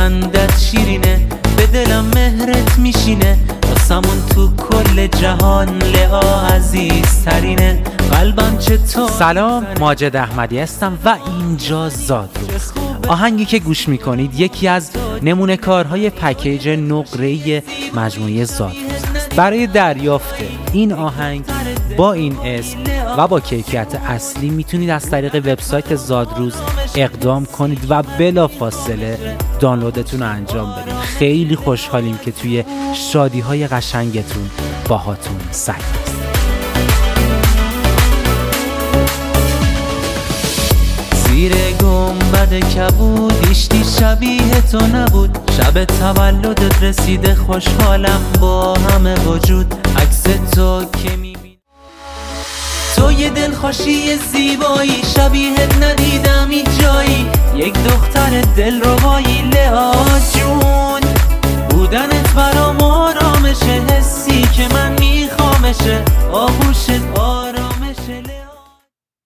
خندت شیرینه، به دلم مهرت میشینه، واسمون تو کل جهان لئا عزیزترینه، قلبم چطور. سلام، ماجد احمدی هستم و اینجا زادروز. آهنگی که گوش میکنید یکی از نمونه کارهای پکیج نقره‌ای مجموعه زادروز است. برای دریافت این آهنگ با این اسم و با کیفیت اصلی میتونید از طریق وبسایت زادروز اقدام کنید و بلافاصله دانلودتون رو انجام بدید. خیلی خوشحالیم که توی شادی‌های قشنگتون باهاتون سعی است. زیر گنبد کبود هیچی شبیه تو نبود، شب تولدت رسیده خوشحالم با همه وجود، عکس تو که میبینم تو یه دلخوشی زیبایی، شبیهت ندیدم هیچ جایی، یک دختر دلربایی لئا جون، بودنت برام آرامشه، حسی که من میخوامشه، آغوشت آرام